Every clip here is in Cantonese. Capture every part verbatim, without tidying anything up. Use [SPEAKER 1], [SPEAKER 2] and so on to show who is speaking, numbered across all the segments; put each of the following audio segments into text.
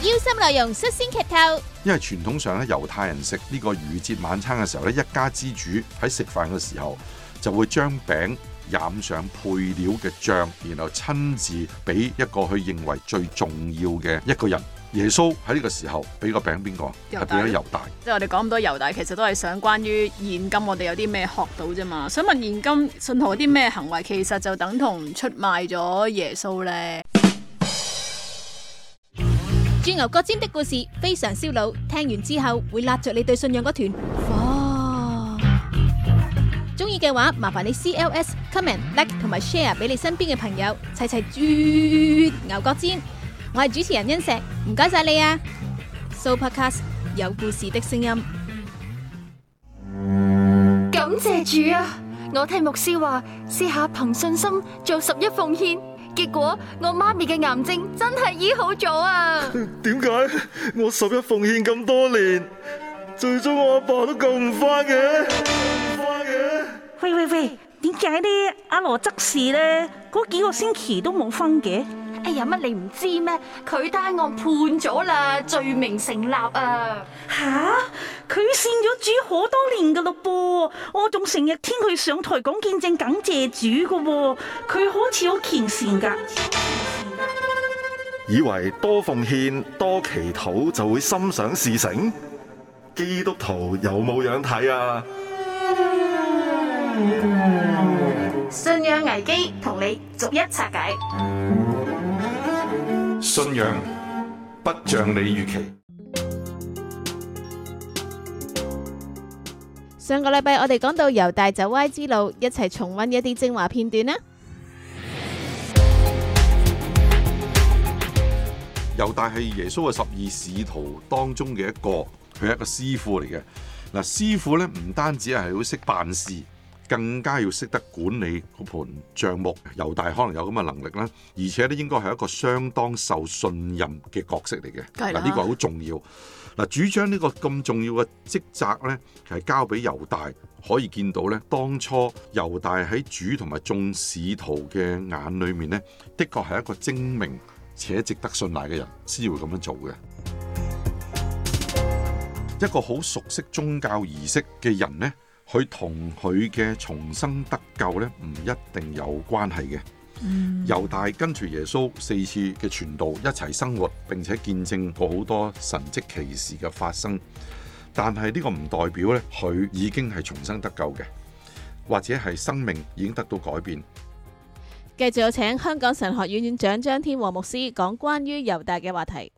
[SPEAKER 1] 腰心內容率先劇透。
[SPEAKER 2] 因為傳統上咧，猶太人食呢個逾節晚餐嘅時候咧，一家之主喺食飯嘅時候就會將餅染上配料嘅醬，然後親自俾一個佢認為最重要嘅一個人。耶穌喺呢個時候俾個餅邊個？係俾咗猶大。
[SPEAKER 3] 即係我哋講咁多猶大，其實都係想關於現今我哋有啲咩學到啫嘛。想問現今信徒有啲咩行為，其實就等同出賣咗耶穌呢？
[SPEAKER 1] 鑽牛角尖的故事非常燒腦，聽完之後會揦着你對信仰嗰團火。中意嘅話，麻煩你 C L S comment like 同埋 share 俾你身邊嘅朋友，齊齊鑽牛角尖。我係主持人欣石，唔該晒你啊 ！Sooopodcast 有故事的聲音。
[SPEAKER 4] 感謝主啊！我聽牧師話，試下憑信心做十一奉獻，結果我媽咪嘅癌症真係醫好咗啊！
[SPEAKER 5] 點解我十一奉獻咁多年，最終我阿爸都救唔翻嘅？救唔翻嘅？
[SPEAKER 6] 喂喂喂，點解呢？阿羅執事呢？嗰幾個星期都冇分嘅？
[SPEAKER 4] 哎呀，乜你唔知咩？佢單案判咗啦，罪名成立啊！
[SPEAKER 6] 吓，佢信咗主好多年噶咯噃，我仲成日聽佢上台講見證感謝主噶喎，佢好似好虔善噶。
[SPEAKER 5] 以為多奉獻多祈禱就會心想事成？基督徒有冇樣睇啊？
[SPEAKER 4] 信仰危機同你逐一拆解。
[SPEAKER 5] 信仰不像你預期。
[SPEAKER 1] 上個禮拜我哋講到猶大走歪之路，一齊重溫一啲精華片段啦。
[SPEAKER 2] 猶大係耶穌嘅十二使徒當中嘅一個，佢係一個師傅嚟嘅。嗱，師傅咧唔單止係好識辦事，更加要識得管理嗰盤帳目。猶大可能有咁嘅能力啦，而且咧應該係一個相當受信任嘅角色嚟嘅。嗱，呢個好重要。嗱，主將呢個咁重要嘅職責咧，係交俾猶大。可以見到咧，當初猶大喺主同埋眾使徒嘅眼裏面咧，的確係一個精明且值得信賴嘅人，先會咁樣做嘅。一個好熟悉宗教儀式嘅人呢，佢同佢嘅重生得救呢，唔一定有關係嘅。嗯、猶大跟住耶穌四次嘅傳道，一齊生活，並且見證過好多神蹟奇事嘅發生。但係呢個唔代表呢，佢已經係重生得救嘅，或者係生命已經得到改變。
[SPEAKER 1] 繼續有請香港神學院院長張天和牧師講關於猶大嘅話題。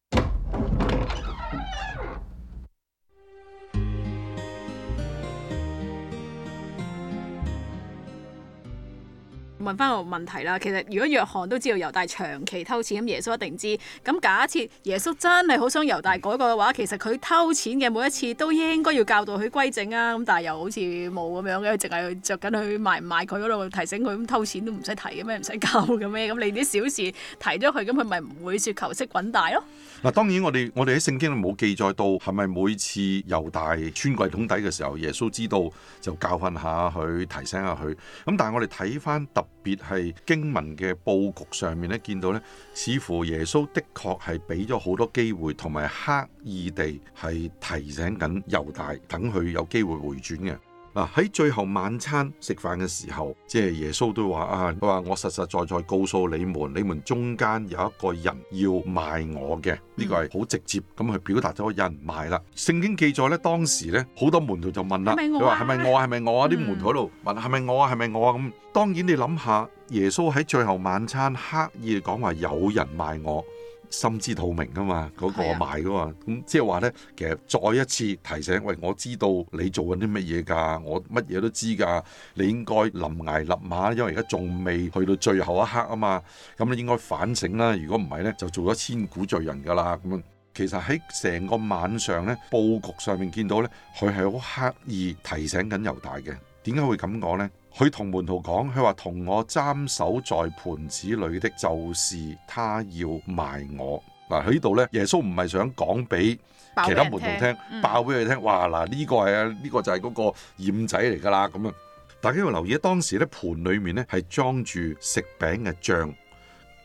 [SPEAKER 3] 問翻個問題啦，其實如果約翰都知道猶大長期偷錢，咁耶穌一定知。咁假設耶穌真係好想猶大改過嘅話，其實佢偷錢嘅每一次都應該要教導佢歸正啊。咁但係又好似冇咁樣嘅，淨係着緊佢賣唔賣佢嗰度提醒佢。咁偷錢都唔使提嘅咩？唔使教嘅咩？咁你啲小事提咗佢，咁佢咪唔會雪球式滾大咯？
[SPEAKER 2] 嗱，當然我哋我哋喺聖經冇記載到係咪每次猶大穿櫃桶底嘅時候，耶穌知道就教訓下佢，提醒下佢。咁但係我哋睇翻特別係經文嘅佈局上面咧，見到咧，似乎耶穌的確係俾咗好多機會，同埋刻意地係提醒緊猶大，等佢有機會回轉嘅。嗱，喺最後晚餐食飯嘅時候，即係耶穌都話啊，佢話我實實在在告訴你們，你們中間有一個人要賣我嘅，呢個係好直接咁去表達咗有人賣啦。聖經記載咧，當時咧好多門徒就問啦，佢話係咪我啊？係咪我啊？啲門徒喺度問係咪我啊？係咪我啊？咁當然你諗下，耶穌喺最後晚餐刻意講話有人賣我。心知肚明噶嘛，嗰、那個賣噶嘛，咁即係話呢，其實再一次提醒，喂，我知道你做緊啲乜嘢㗎，我乜嘢都知㗎，你應該臨崖勒馬，因為而家仲未去到最後一刻啊嘛，咁你應該反省啦，如果唔係呢，就做咗千古罪人㗎啦。咁其實喺成個晚上呢，佈局上面見到呢，佢係好刻意提醒緊猶大嘅。點解會咁講呢？佢同門徒講，佢話同我沾手在盤子裏的，就是他要賣我。嗱，喺呢度呢，耶穌唔係想講俾其他門徒聽，爆俾佢聽。哇！嗱，呢個係啊，呢個就係嗰個染仔嚟㗎啦。咁啊，大家要留意，當時咧盤裏面咧係裝住食餅嘅醬，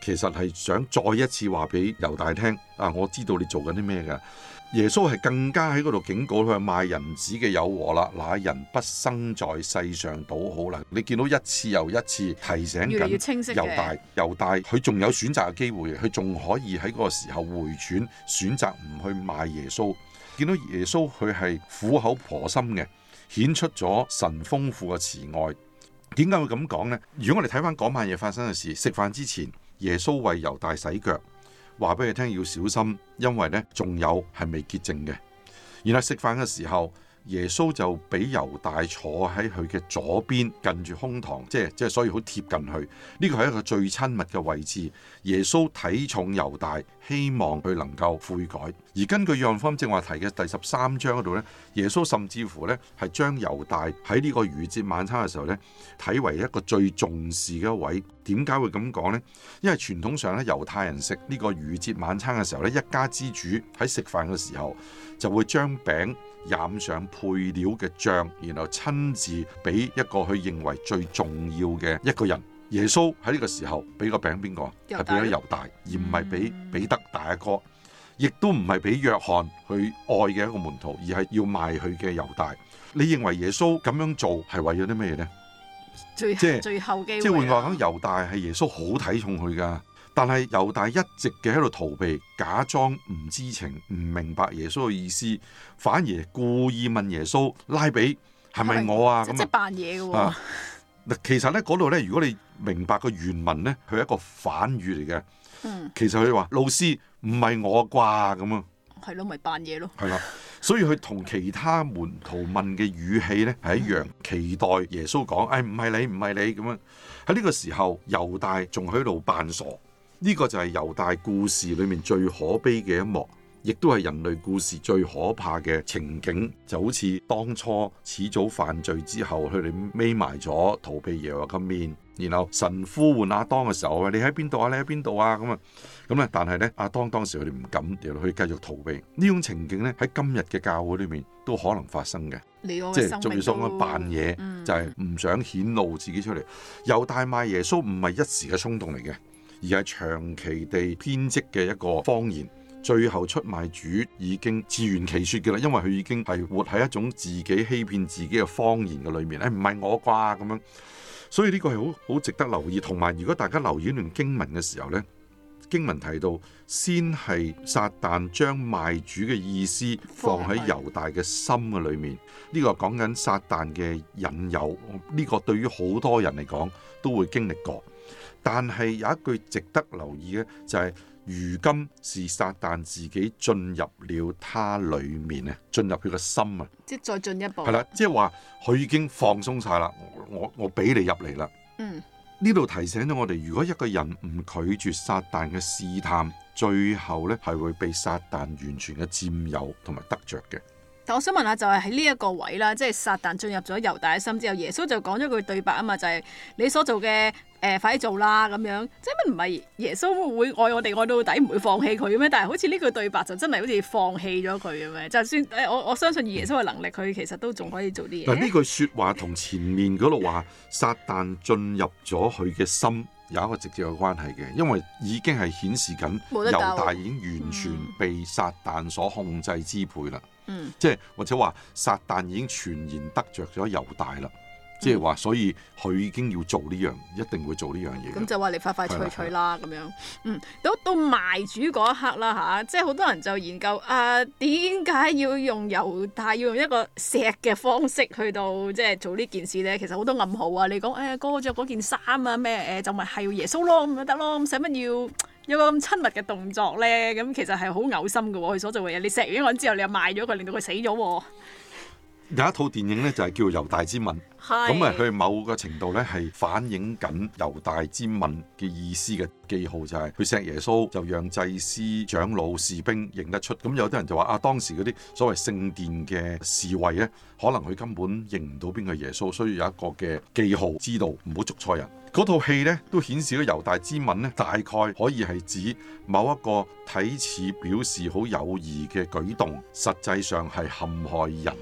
[SPEAKER 2] 其實係想再一次話俾猶大聽啊，我知道你做緊啲咩㗎。耶穌係更加喺嗰度警告佢，賣人子嘅有禍啦，那人不生在世上倒好啦。你見到一次又一次提醒緊猶大，猶大佢仲有選擇嘅機會，佢仲可以喺嗰個時候回轉，選擇唔去賣耶穌。見到耶穌佢係苦口婆心嘅，顯出咗神豐富嘅慈愛。點解會咁講呢？如果我哋睇翻嗰晚夜發生嘅事，食飯之前耶穌為猶大洗腳，話俾佢聽要小心，因為呢仲有係未潔淨嘅。然後食飯嘅時候，耶穌就俾猶大坐喺佢嘅左邊，近住胸膛，即係即係所以好貼近佢。呢個係一個最親密嘅位置。耶穌睇重猶大，希望佢能夠悔改。而根據約翰福音正話提嘅第十三章嗰度呢，耶穌甚至乎呢係將猶大喺呢個逾節晚餐嘅時候呢睇為一個最重視嘅一位。點解會咁講呢？因為傳統上咧，猶太人食呢個逾節晚餐嘅時候咧，一家之主喺食飯嘅時候就會將餅染上配料嘅醬，然後親自俾一個佢認為最重要嘅一個人。耶穌喺呢個時候俾個餅邊個？係俾咗猶大，而唔係俾彼得大阿哥，亦都唔係俾約翰佢愛嘅一個門徒，而係要賣佢嘅猶大。你認為耶穌咁樣做係為咗啲咩呢？
[SPEAKER 3] 最即係最後機會、啊、
[SPEAKER 2] 即係換句話講，猶大係耶穌好睇重佢噶，但係猶大一直嘅喺度逃避，假裝唔知情，唔明白耶穌嘅意思，反而故意問耶穌：拉比係咪我啊？咁
[SPEAKER 3] 即係扮嘢嘅喎。
[SPEAKER 2] 嗱，其實咧嗰度咧，如果你明白個原文咧，佢係一個反語嚟嘅。嗯，其實佢話老師唔係我啩咁啊。
[SPEAKER 3] 係咯，咪扮嘢咯。
[SPEAKER 2] 係啦，所以佢同其他門徒問嘅語氣咧係一樣，期待耶穌講：誒唔係你，唔係你咁樣。喺呢個時候，猶大仲喺度扮傻。呢個就係猶大故事裏面最可悲嘅一幕，亦都係人類故事最可怕嘅情景。就好似當初始祖犯罪之後，佢哋匿埋咗，逃避耶和華嘅面。然後神呼喚亞當嘅時候，你喺邊度啊？你喺邊度啊？咁啊，咁咧，但係咧，亞當當時佢哋唔敢，嚟去繼續逃避。呢種情景咧，喺今日嘅教會裏面都可能發生嘅，即係做耶穌咁扮嘢，嗯、就係唔想顯露自己出嚟。猶大賣耶穌唔係一時嘅衝動嚟嘅，而係長期地編織嘅一個謊言。最後出賣主已經自圓其說嘅啦，因為佢已經係活喺一種自己欺騙自己嘅謊言嘅裏面。誒唔係我啩咁樣。所以呢個係好好值得留意，同埋如果大家留意呢段經文嘅時候呢，經文提到先係撒旦將賣主嘅意思放喺猶大嘅心嘅裏面，呢個講緊撒旦嘅引誘，呢個對於好多人嚟講都會經歷過。但係有一句值得留意嘅就係，如今是撒旦自己進入了他裏面啊，進入佢個心啊，
[SPEAKER 3] 即係再進一步。
[SPEAKER 2] 係啦，即係話佢已經放鬆晒啦，我我俾你入嚟啦。嗯，呢度提醒咗我哋，如果一個人唔拒絕撒旦嘅試探，最後咧係會被撒旦完全嘅佔有同埋得着嘅。
[SPEAKER 3] 但我想問下，就係喺呢一個位啦，即係撒旦進入咗猶大嘅心之後，耶穌就講咗句對白啊嘛，就係、是、你所做嘅誒、呃，快啲做啦咁樣。即係咩唔係耶穌會愛我哋愛到底，唔會放棄佢咩？但係好似呢句對白就真係好似放棄咗佢咁樣。就算誒，我我相信耶穌嘅能力，佢其實都仲可以做啲嘢。
[SPEAKER 2] 嗱，呢句説話同前面嗰度話撒旦進入咗佢嘅心有一個直接嘅關係嘅，因為已經係顯示緊猶大已經完全被撒旦所控制支配啦。嗯，即係或者話撒旦已經全然得着咗猶大啦，即係話所以佢已經要做呢樣，一定會做呢樣嘢。
[SPEAKER 3] 咁就話你快快脆脆啦咁樣。嗯，到到賣主嗰一刻啦吓，即係好多人就研究啊，點解要用猶大要用一個錫嘅方式去到即係做呢件事咧？其實好多暗號啊！你講誒，哥着嗰件衫啊咩誒，就咪係要耶穌咯咁咪得咯，咁使乜要有個咁親密嘅動作咧？咁其實係好嘔心嘅喎，佢所做嘅嘢。你錫完一個人之後，你又賣咗佢，令到佢死咗喎。
[SPEAKER 2] 有一套電影咧就係叫《猶大之吻》，咁啊佢某個程度咧係反映緊猶大之吻嘅意思嘅記號，就係佢錫耶穌就讓祭司、長老、士兵認得出。咁有啲人就話啊，當時嗰啲所謂聖殿嘅侍衛咧，可能佢根本認唔到邊個耶穌，所以有一個嘅記號，知道唔好捉錯人。嗰套戲咧都顯示咗猶大之吻咧，大概可以係指某一個睇似表示好友誼嘅舉動，實際上係陷害人嘅。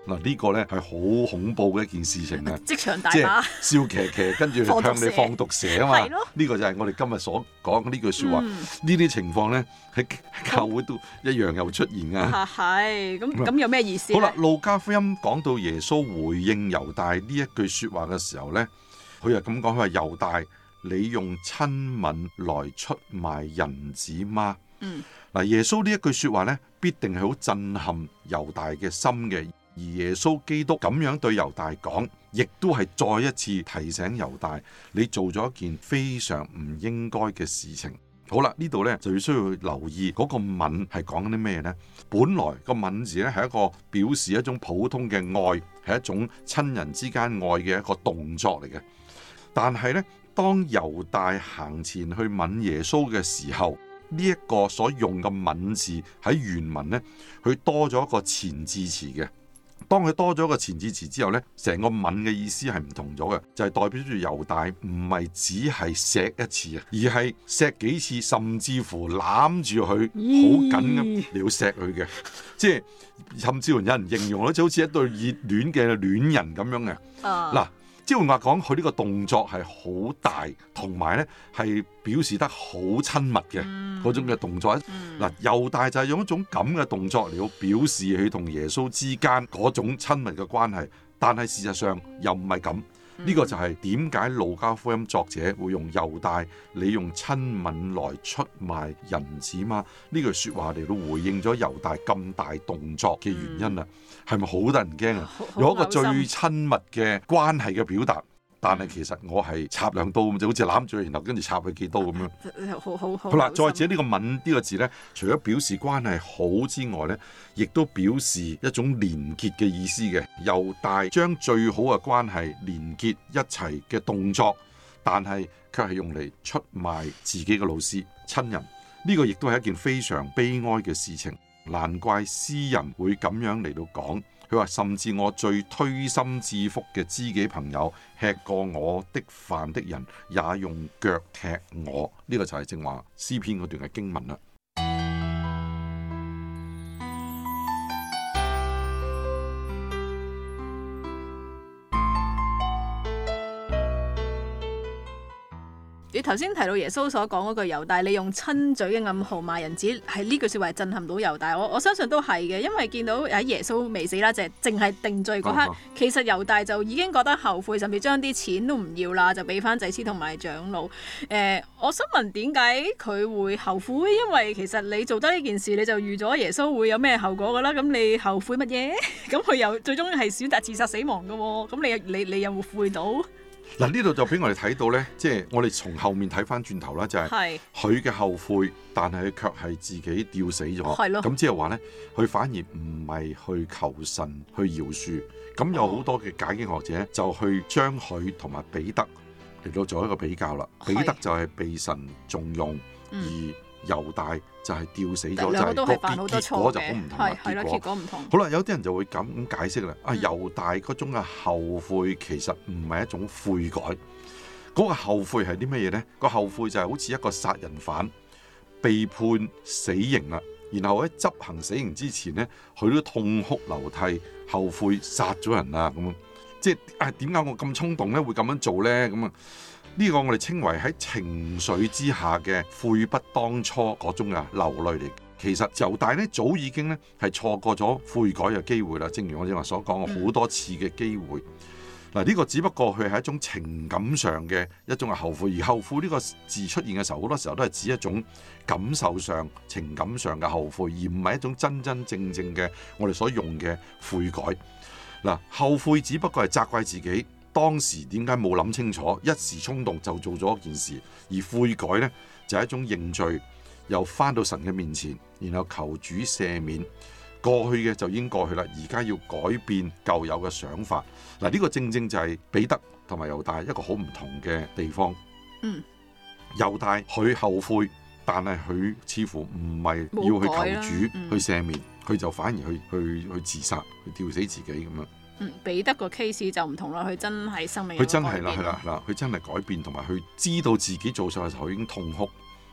[SPEAKER 2] 嗱，呢個咧係好恐怖嘅一件事情啊！
[SPEAKER 3] 職場大
[SPEAKER 2] 即係
[SPEAKER 3] 把
[SPEAKER 2] 笑騎騎，跟住向你放毒蛇啊嘛！
[SPEAKER 3] 係咯
[SPEAKER 2] 呢個就係我哋今日所講呢句説話。
[SPEAKER 3] 嗯
[SPEAKER 2] 呢啲情況咧喺教會都一樣有出現啊！
[SPEAKER 3] 啊係，咁咁有咩意思咧？
[SPEAKER 2] 好啦，路加福音講到耶穌回應猶大呢一句説話嘅時候咧，佢就咁講，佢話猶大，你用親吻來出賣人子嗎？
[SPEAKER 3] 嗯，
[SPEAKER 2] 嗱，耶穌呢一句説話咧，必定係好震撼猶大嘅心嘅。而耶穌基督咁樣對猶大講，亦都係再一次提醒猶大，你做咗一件非常唔應該嘅事情。好啦，呢度呢就要需要留意嗰個吻係講緊啲咩呢？本來個吻字呢係一個表示一種普通嘅愛，係一種親人之間愛嘅一個動作嚟嘅。但係呢，當猶大行前去吻耶穌嘅時候，呢一個所用嘅吻字喺原文呢，佢多咗一個前置詞嘅。當佢多咗個前置詞之後呢，成個吻嘅意思係唔同咗嘅，就係、是、代表住猶大唔係只係錫一次啊，而係錫幾次，甚至乎攬住佢好緊咁你要錫佢嘅，即係甚至乎有人形容咧，就好似一對熱戀嘅戀人咁樣嘅。嗱、uh.，即係換話講，佢呢個動作係好大，同埋呢係表示得好親密嘅嗰、mm. 種嘅動作。嗱，猶大就係用一種咁嘅動作嚟到表示佢同耶穌之間嗰種親密嘅關係，但係事實上又唔係咁。呢、這個就係點解路加福音作者會用猶大，你用親吻來出賣人子嗎？呢句説話嚟到回應咗猶大咁大動作嘅原因啊，係咪好得人驚啊？有一個最親密嘅關係嘅表達。但係其實我係插兩刀咁，就好似攬住佢，然後跟住插佢幾刀咁樣。
[SPEAKER 3] 好好好。
[SPEAKER 2] 好啦，再者呢個吻呢個字呢，除咗表示關係好之外呢，亦都表示一種連結嘅意思嘅。猶大將最好嘅關係連結一齊嘅動作，但係卻係用嚟出賣自己嘅老師親人。呢個亦都係一件非常悲哀嘅事情。難怪詩人會咁樣嚟到講。佢話甚至我最推心置腹嘅知己朋友，吃過我的飯的人，也用腳踢我。呢、這個就係正話詩篇嗰段嘅經文啦。
[SPEAKER 3] 你頭先提到耶穌所講嗰句猶大，你用親嘴嘅暗號罵人子，係呢句説話震撼到猶大。我我相信都係嘅，因為見到喺耶穌未死啦，就係淨係定罪嗰刻，哦、其實猶大就已經覺得後悔，甚至將啲錢都唔要啦，就俾翻祭司同埋長老。誒、呃，我想問點解佢會後悔？因為其實你做得呢件事，你就預咗耶穌會有咩後果噶啦。咁你後悔乜嘢？咁佢又最終係選擇自殺死亡噶喎。咁你你你有冇悔到？
[SPEAKER 2] 嗱，呢度就俾我哋睇到呢，即係我哋從後面睇翻轉頭啦，就係佢嘅後悔，但係佢卻係自己吊死咗。係咯，咁即係話呢，佢反而唔係去求神去饒恕。咁有好多嘅解經學者就去將佢同埋彼得嚟到做一個比較啦。彼得就係被神重用，而猶大就係吊死咗，就係個結果就好唔同啦。結果唔同。好啦，有啲人就會咁解釋啦。啊，猶大嗰種嘅後悔其實唔係一種悔改，嗰個後悔係啲乜嘢呢？個後悔就係好似一個殺人犯被判死刑啦，然後喺執行死刑之前呢，佢都痛哭流涕，後悔殺咗人啦咁。即係啊，點解我咁衝動咧，會咁樣做呢？咁啊？呢個我哋稱為喺情緒之下嘅悔不當初嗰種嘅流淚嚟。其實猶大呢，早已經呢係錯過咗悔改嘅機會啦。正如我正話所講，好多次嘅機會。嗱，呢個只不過佢係一種情感上嘅一種嘅後悔，而後悔呢個字出現嘅時候，好多時候都係指一種感受上、情感上嘅後悔，而唔係一種真真正正嘅我哋所用嘅悔改。嗱，後悔只不過係責怪自己。當時點解冇諗清楚，一時衝動就做咗一件事，而悔改呢，就係、是、一種認罪，又翻到神嘅面前，然後求主赦免。過去嘅就已經過去啦，而家要改變舊有嘅想法。嗱，呢個正正就係彼得同埋猶大一個好唔同嘅地方。嗯，猶大佢後悔，但係佢似乎唔係要去求主去赦免，佢、嗯、就反而去去去自殺，去吊死自己咁樣。
[SPEAKER 3] 嗯，彼得個 case 就唔同啦，佢真係生命，佢
[SPEAKER 2] 真係啦，係啦，嗱，佢真係改變，同埋佢知道自己做錯嘅時候已經痛哭，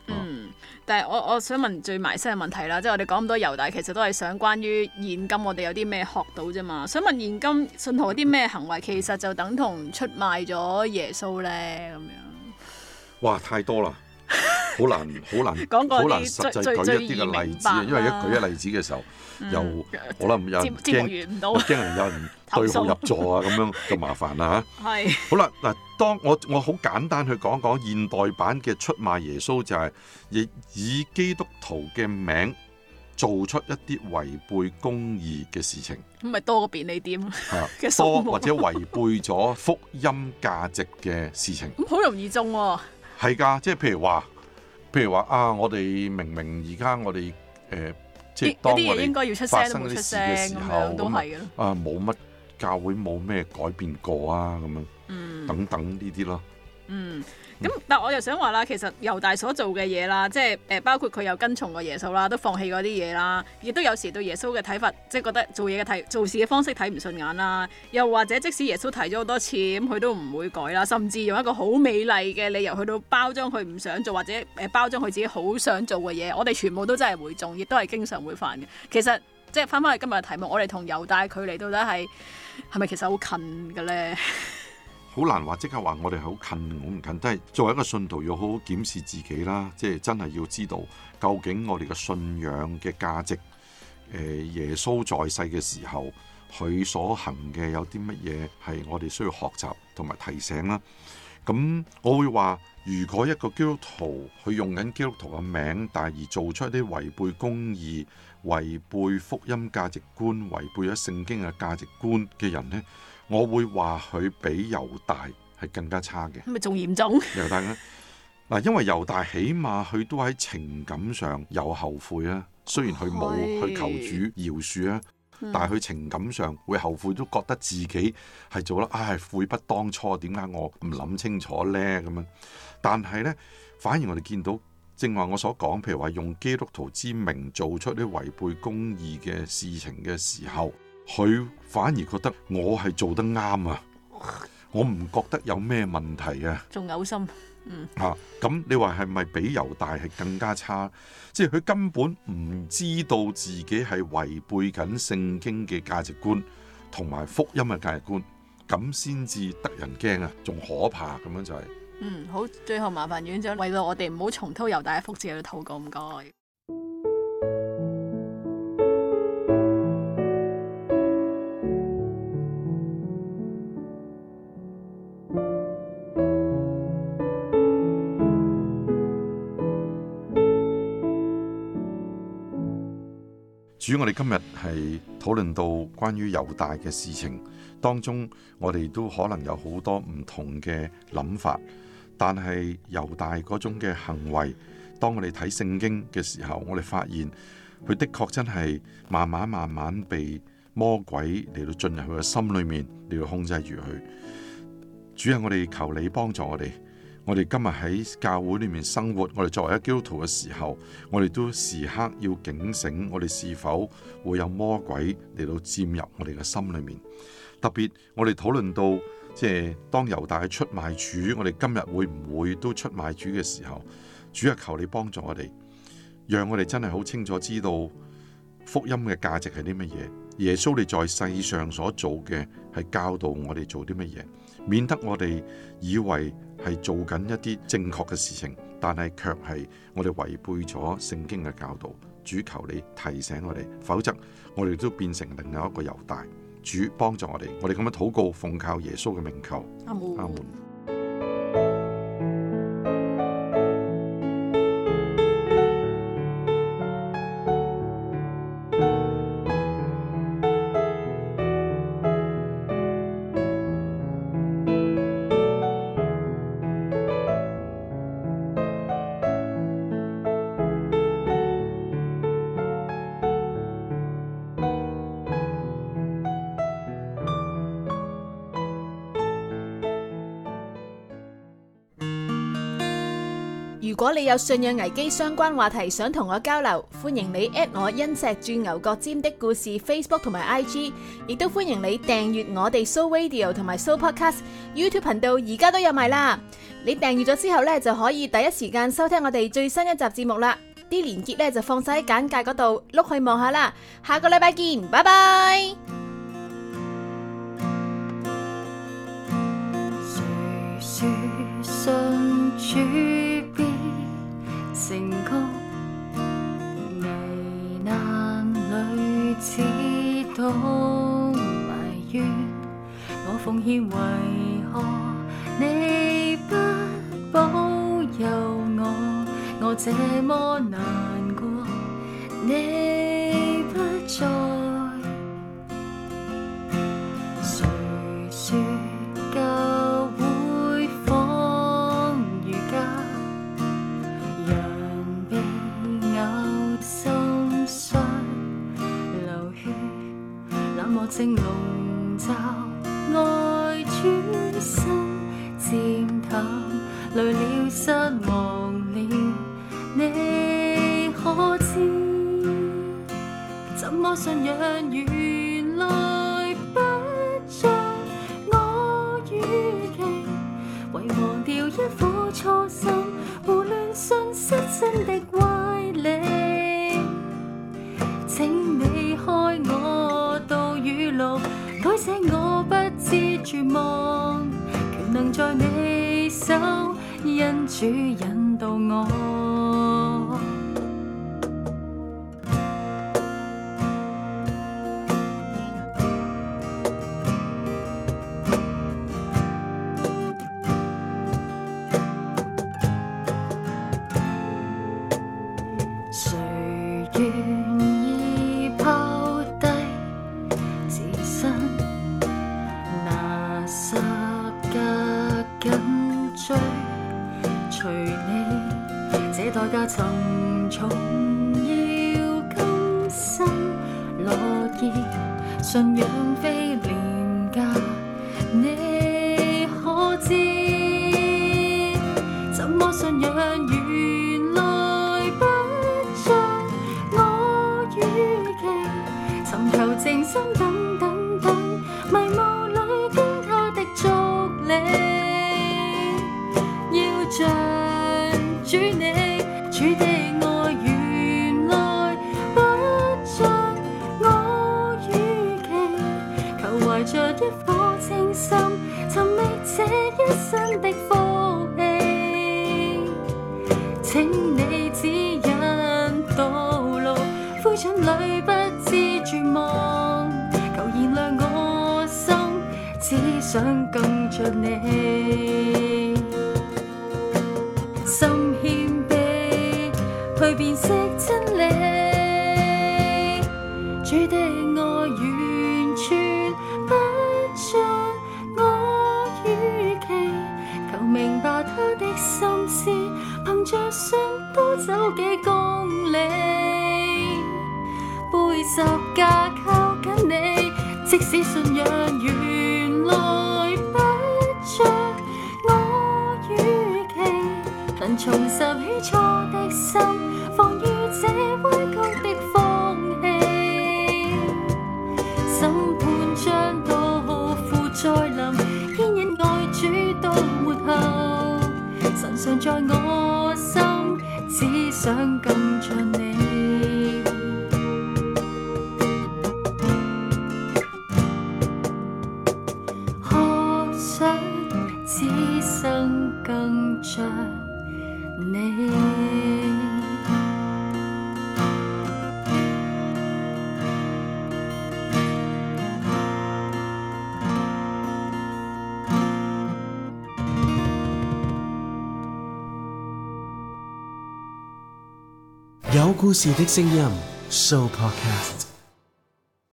[SPEAKER 3] 嗯，但係我我想問最埋身嘅問題啦，即係我哋講咁多猶大，其實都係想關於現今我哋有啲咩學到啫嘛。想問現今信徒有啲咩行為，其實就等同出賣咗耶穌咧咁樣。
[SPEAKER 2] 哇，太多啦，好難好難
[SPEAKER 3] 講過
[SPEAKER 2] 好難
[SPEAKER 3] 啲
[SPEAKER 2] 實際
[SPEAKER 3] 最
[SPEAKER 2] 舉一啲嘅例子啊，
[SPEAKER 3] 最
[SPEAKER 2] 因為一
[SPEAKER 3] 易明白
[SPEAKER 2] 舉一例子嘅時候，
[SPEAKER 3] 嗯
[SPEAKER 2] 又可能有人
[SPEAKER 3] 節節目
[SPEAKER 2] 驚
[SPEAKER 3] 完唔到，
[SPEAKER 2] 驚人有人對號入座啊，咁樣就麻煩啦嚇。
[SPEAKER 3] 係
[SPEAKER 2] 好啦，嗱，當我我好簡單去講講現代版嘅出賣耶穌，就係亦以基督徒嘅名做出一啲違背公義嘅事情，
[SPEAKER 3] 咁咪多個便利店
[SPEAKER 2] 啊
[SPEAKER 3] 嘅數目
[SPEAKER 2] 多或者違背咗福音價值嘅事情，
[SPEAKER 3] 咁好容易中喎。
[SPEAKER 2] 係㗎，即係譬如話，譬如話啊，我哋明明而家我哋誒、呃，即係
[SPEAKER 3] 有
[SPEAKER 2] 當我
[SPEAKER 3] 啲嘢應該要
[SPEAKER 2] 哋發
[SPEAKER 3] 出聲都冇出
[SPEAKER 2] 生嗰啲事嘅
[SPEAKER 3] 聲咁
[SPEAKER 2] 時候，
[SPEAKER 3] 樣都係嘅咯。
[SPEAKER 2] 啊冇乜教會冇咩改變過啊，咁樣、
[SPEAKER 3] 嗯
[SPEAKER 2] 等等呢啲咯。
[SPEAKER 3] 嗯，咁但我又想話啦，其實猶大所做嘅嘢啦，即係誒包括佢有跟從過耶穌啦，都放棄嗰啲嘢啦，亦都有時對耶穌嘅睇法，即係覺得做嘢嘅睇做事嘅方式睇唔順眼啦，又或者即使耶穌提咗好多次，咁佢都唔會改啦，甚至用一個好美麗嘅理由去到包裝佢唔想做，或者誒包裝佢自己好想做嘅嘢，我哋全部都真係會中，亦都係經常會犯嘅。其實即係翻返去今日嘅題目，我哋同猶大距離到底係係咪其實好近嘅咧？
[SPEAKER 2] 好難話即刻話我哋好近，好唔近，都係作為一個信徒要好好檢視自己啦，即係真係要知道究竟我哋嘅信仰嘅價值，誒耶穌在世嘅時候佢所行嘅有啲乜嘢係我哋需要學習同埋提醒啦。咁我會話，如果一個基督徒佢用緊基督徒嘅名，但係而做出一啲違背公義、違背福音價值觀、違背咗聖經嘅價值觀嘅人呢，我會話佢比猶大係更加差嘅。
[SPEAKER 3] 咁咪仲嚴重？
[SPEAKER 2] 猶大呢，嗱，因為猶大起碼佢都喺情感上有後悔啊，雖然佢冇去求主饒恕啊。但係佢情感上會後悔，都覺得自己係做得唉悔不當初，點解我唔諗清楚呢？咁樣。但係呢，反而我哋見到正話我所講，譬如話用基督徒之名做出啲違背公義嘅事情嘅時候，佢反而覺得我係做得啱啊！我唔覺得有咩問題啊！
[SPEAKER 3] 仲嘔心。嗯，
[SPEAKER 2] 啊，咁你話係咪比猶大係更加差？即係佢根本唔知道自己係違背緊聖經嘅價值觀同埋福音嘅價值觀，咁先至得人驚啊，仲可怕咁樣就係、是。
[SPEAKER 3] 嗯，好，最後麻煩院長為到我哋唔好重蹈猶大嘅覆轍去禱告，唔該。
[SPEAKER 2] 主，我哋今日係討論到關於猶大嘅事情，當中我哋都可能有好多唔同嘅諗法，但係猶大嗰種嘅行為，當我哋睇聖經嘅時候，我哋發現佢的確真係慢慢慢慢被魔鬼嚟到進入佢嘅心裏面，嚟到控制住佢。主啊，我哋求你幫助我哋。我哋今日喺教會裏面生活，我哋作為一基督徒嘅時候，我哋都時刻要警醒，我哋是否會有魔鬼嚟到佔入我哋嘅心裏面。特別我哋討論到，即係當猶大出賣主，我哋今日會唔會都出賣主嘅時候，主啊，求你幫助我哋，讓我哋真係好清楚知道福音嘅價值係啲乜嘢。耶穌你在世上所做嘅係教導我哋做啲乜嘢，免得我哋以為係做緊一啲正確嘅事情，但係卻係我哋違背咗聖經嘅教導。主，求你提醒我哋，否則我哋都變成另外一個猶大。主幫助我哋，我哋咁樣禱告，奉靠耶穌嘅名求。
[SPEAKER 3] 阿門。
[SPEAKER 2] 阿門。
[SPEAKER 1] 果你有信仰危機相關話題想同我交流，歡迎你 at 我因石鑽牛角尖的故事 Facebook 同埋 I G， 亦都歡迎你訂閱我哋 So Radio 同埋 So Podcast YouTube 頻道，而家都有埋啦。你訂閱咗之後呢，就可以第一時間收聽我哋最新一集節目啦。啲連結呢就放晒喺簡介嗰度，碌去望下啦。下個禮拜見，拜拜。
[SPEAKER 4] 誰說信主必成功？危難裏只懂埋怨，我奉獻為何你不保佑我？我這麼難過，你不在。誰說教會仿如家，人被咬心傷流血，冷漠正籠罩愛轉身漸淡，累了失望了，你可知？怎麼信仰原來不像我預期，遺忘掉一顆初心，胡亂信失真的歪理。請你開我道語錄，改寫我不知絕望，權能在你手，因主引導我。誰願意拋低自身，拿十架緊追隨你？這代價沉重，要甘心樂意，信仰非廉價，你可知？怎麼信仰原來不像我預期，尋求靜心等等等，迷霧裏跟他的足理。要像主你，主的愛原來不像我預期，求懷着一顆清心，尋覓這一生的福氣。請你指引道路，灰燼裏不知絕望，求燃亮我心，只想更像你。心謙卑，去辨識真理，主的愛完全不像我預期，求明白他的心思，憑着信多走幾公里，背十架靠緊你，即使信仰原來不像我預期，能重拾起初的心，防禦這彎曲的風氣。審判將到，父再臨，牽引愛主到末後，神常在我心，只想更像你。可想此生更像你。
[SPEAKER 7] 有故事的聲音 Show Podcast。